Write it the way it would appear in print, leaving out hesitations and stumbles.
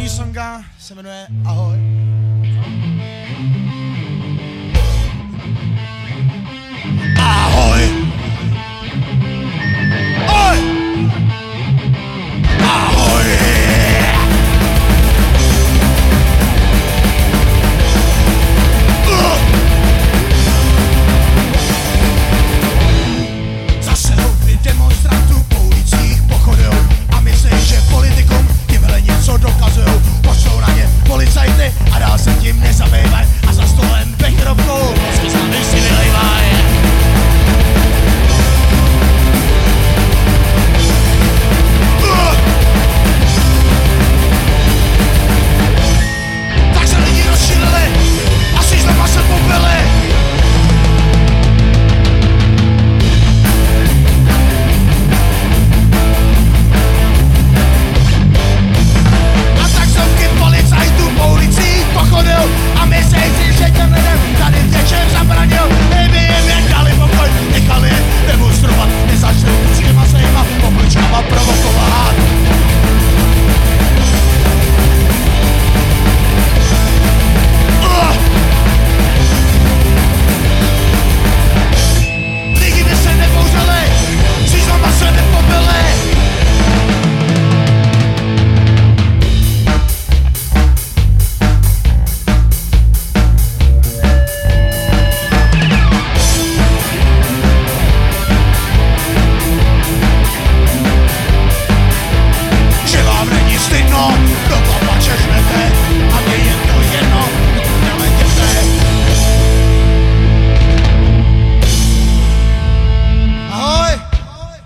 První songa se jmenuje Ahoj. Ahoj. Ahoj. Ahoj. Zase houby demonstrantů po ulicích pochodujou a myslí, že politikům tyhle něco dokazujou. Pošlou na ně policajty a dál se tím nezabývaj a za stolem Becherovkou